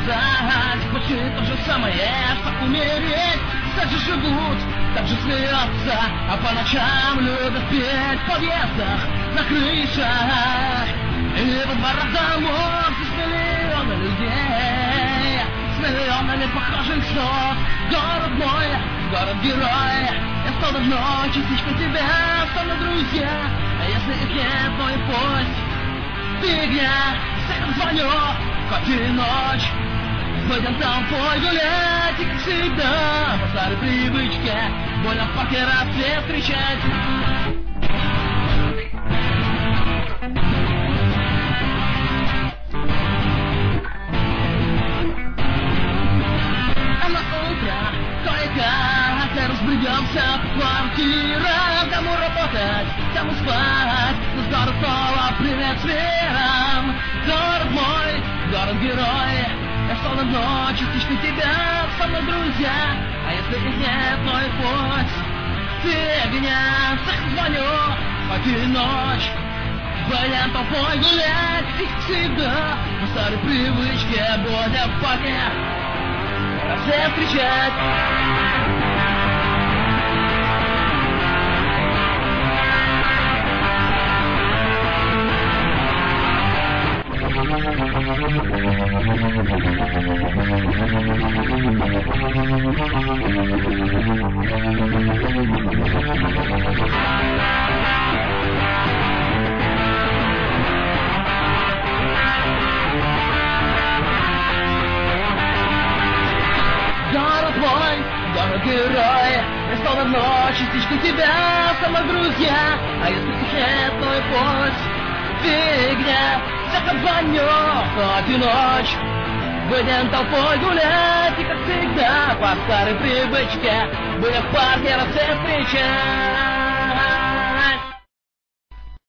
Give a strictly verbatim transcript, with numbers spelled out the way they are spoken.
сказать, хочет то же самое, что умереть. Так же живут, так же смеются, а по ночам любят петь в подъездах, на крышах и во дворах домов. Здесь миллионы людей с миллионами похожих снов. Город мой, город-герой, я стал давно частичкой тебя, стану друзья, а если их нет, то и пусть. Фигня, всех звоню, хоть и ночь. Выйдем толпой гулять, и как всегда, по старой привычке, больно в парке рассвет встречать. А на утро кое-как разбредемся по квартирам, кому работать, кому спать, но скоро снова привет с миром. Город мой, город-герой, я стал давно частичкой тебя, со мной друзья, а если их нет, то и пусть. Фигня, всех звоню, хоть и ночь. Выйдем толпой гулять, и как всегда, по старой привычке, будем в парке рассвет встречать. Город мой, город-герой, я стал давно частичкой тебя, со мной друзья, а если их нет, то и пусть. Фигня, всех обзвоню, хоть и ночь. Выйдем толпой гулять, и как всегда, по старой привычке, будем в парке рассвет встречать.